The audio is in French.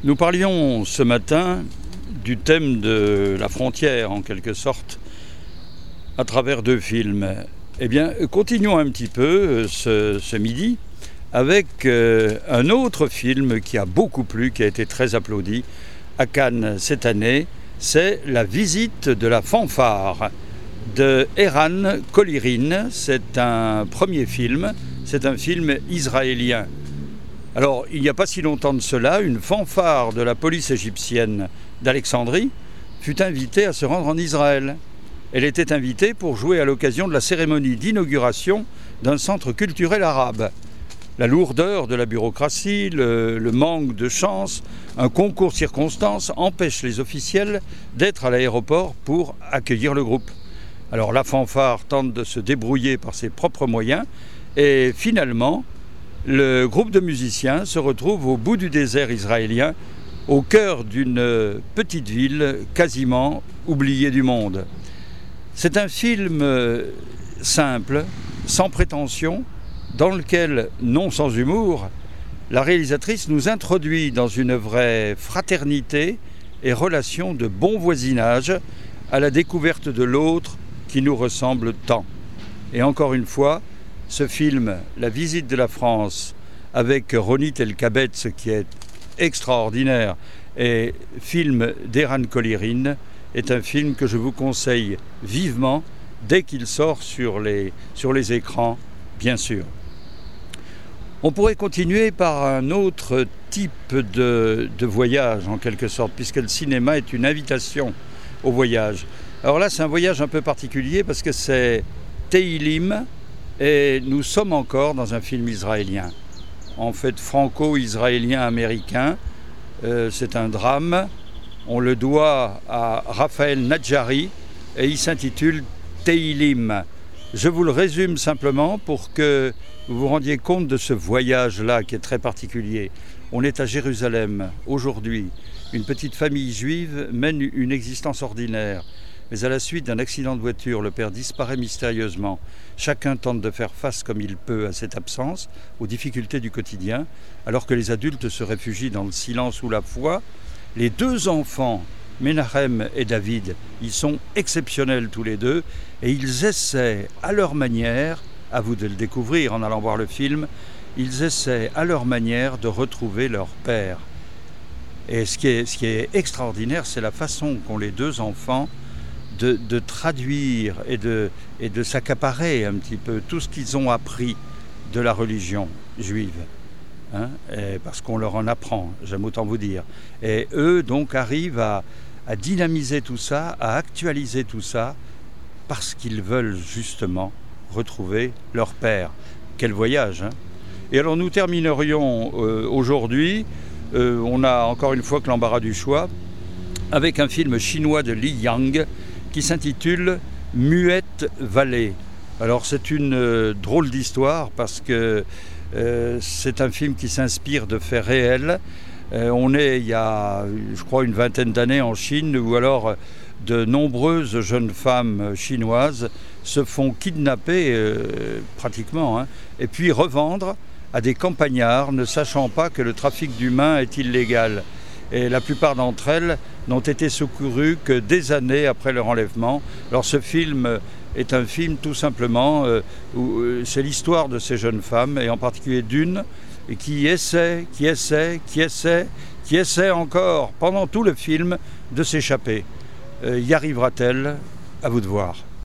Nous parlions ce matin du thème de la frontière, en quelque sorte, à travers deux films. Eh bien, continuons un petit peu ce midi avec un autre film qui a beaucoup plu, qui a été très applaudi à Cannes cette année. C'est La visite de la fanfare de Eran Kolirin. C'est un premier film, c'est un film israélien. Alors, il n'y a pas si longtemps de cela, une fanfare de la police égyptienne d'Alexandrie fut invitée à se rendre en Israël. Elle était invitée pour jouer à l'occasion de la cérémonie d'inauguration d'un centre culturel arabe. La lourdeur de la bureaucratie, le manque de chance, un concours de circonstances empêchent les officiels d'être à l'aéroport pour accueillir le groupe. Alors la fanfare tente de se débrouiller par ses propres moyens et finalement, le groupe de musiciens se retrouve au bout du désert israélien, au cœur d'une petite ville quasiment oubliée du monde. C'est un film simple, sans prétention, dans lequel, non sans humour, la réalisatrice nous introduit dans une vraie fraternité et relation de bon voisinage à la découverte de l'autre qui nous ressemble tant. Et encore une fois, ce film, La visite de la France, avec Ronit Elkabetz, qui est extraordinaire, et film d'Eran Kolirin, est un film que je vous conseille vivement dès qu'il sort sur les écrans, bien sûr. On pourrait continuer par un autre type de voyage, en quelque sorte, puisque le cinéma est une invitation au voyage. Alors là, c'est un voyage un peu particulier parce que c'est Teilim, et nous sommes encore dans un film israélien. En fait, franco-israélien-américain, c'est un drame. On le doit à Raphaël Nadjari et il s'intitule Teilim. Je vous le résume simplement pour que vous vous rendiez compte de ce voyage-là qui est très particulier. On est à Jérusalem aujourd'hui. Une petite famille juive mène une existence ordinaire. Mais à la suite d'un accident de voiture, le père disparaît mystérieusement. Chacun tente de faire face comme il peut à cette absence, aux difficultés du quotidien, alors que les adultes se réfugient dans le silence ou la foi. Les deux enfants, Menachem et David, ils sont exceptionnels tous les deux, et ils essaient à leur manière, à vous de le découvrir en allant voir le film, ils essaient à leur manière de retrouver leur père. Et ce qui est extraordinaire, c'est la façon qu'ont les deux enfants de traduire et de s'accaparer un petit peu tout ce qu'ils ont appris de la religion juive. Parce qu'on leur en apprend, j'aime autant vous dire. Et eux, donc, arrivent à dynamiser tout ça, à actualiser tout ça, parce qu'ils veulent justement retrouver leur père. Quel voyage, hein ? Et alors, nous terminerions aujourd'hui, on a encore une fois que l'embarras du choix, avec un film chinois de Li Yang, qui s'intitule Muette Vallée. Alors c'est une drôle d'histoire parce que c'est un film qui s'inspire de faits réels. On est il y a, je crois, une vingtaine d'années en Chine où alors de nombreuses jeunes femmes chinoises se font kidnapper pratiquement, et puis revendre à des campagnards ne sachant pas que le trafic d'humains est illégal. Et la plupart d'entre elles n'ont été secourues que des années après leur enlèvement. Alors ce film est un film tout simplement où c'est l'histoire de ces jeunes femmes, et en particulier d'une qui essaie encore pendant tout le film de s'échapper. Y arrivera-t-elle ? À vous de voir.